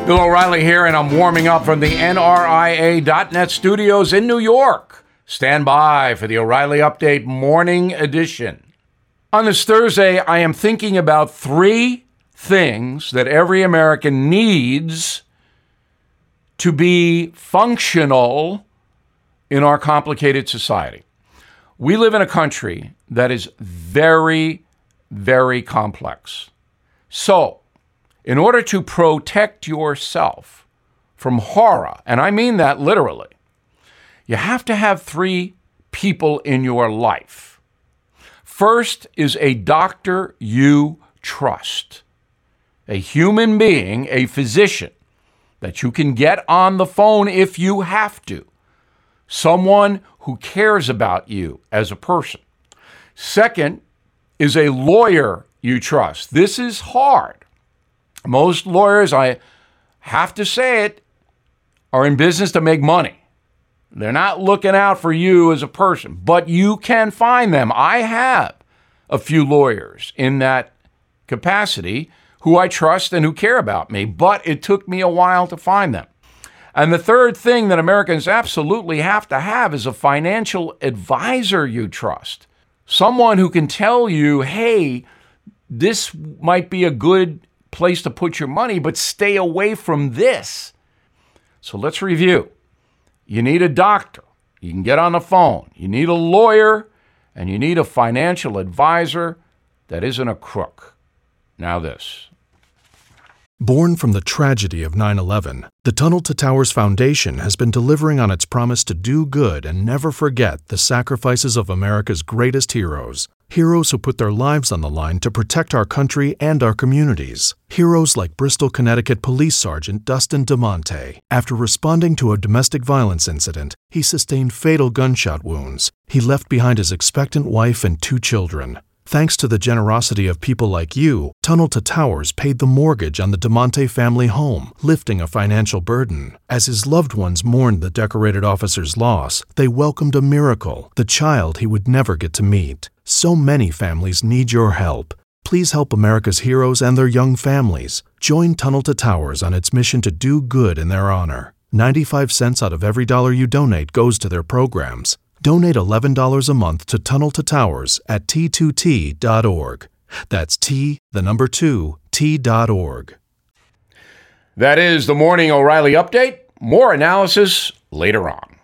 Bill O'Reilly here, and I'm warming up from the NRIA.net studios in New York. Stand by for the O'Reilly Update Morning Edition. On this Thursday, I am thinking about 3 things that every American needs to be functional in our complicated society. We live in a country that is very, very complex. So, in order to protect yourself from horror, and I mean that literally, you have to have 3 people in your life. First is a doctor you trust, a human being, a physician that you can get on the phone if you have to, someone who cares about you as a person. Second is a lawyer you trust. This is hard. Most lawyers, I have to say it, are in business to make money. They're not looking out for you as a person, but you can find them. I have a few lawyers in that capacity who I trust and who care about me, but it took me a while to find them. And the third thing that Americans absolutely have to have is a financial advisor you trust. Someone who can tell you, hey, this might be a good place to put your money, but stay away from this. So let's review. You need a doctor. You can get on the phone. You need a lawyer, and you need a financial advisor that isn't a crook. Now this. Born from the tragedy of 9/11, the Tunnel to Towers Foundation has been delivering on its promise to do good and never forget the sacrifices of America's greatest heroes. Heroes who put their lives on the line to protect our country and our communities. Heroes like Bristol, Connecticut Police Sergeant Dustin DeMonte. After responding to a domestic violence incident, he sustained fatal gunshot wounds. He left behind his expectant wife and 2 children. Thanks to the generosity of people like you, Tunnel to Towers paid the mortgage on the DeMonte family home, lifting a financial burden. As his loved ones mourned the decorated officer's loss, they welcomed a miracle, the child he would never get to meet. So many families need your help. Please help America's heroes and their young families. Join Tunnel to Towers on its mission to do good in their honor. 95 cents out of every dollar you donate goes to their programs. Donate $11 a month to Tunnel to Towers at T2T.org. That's T2T.org. That is the Morning O'Reilly Update. More analysis later on.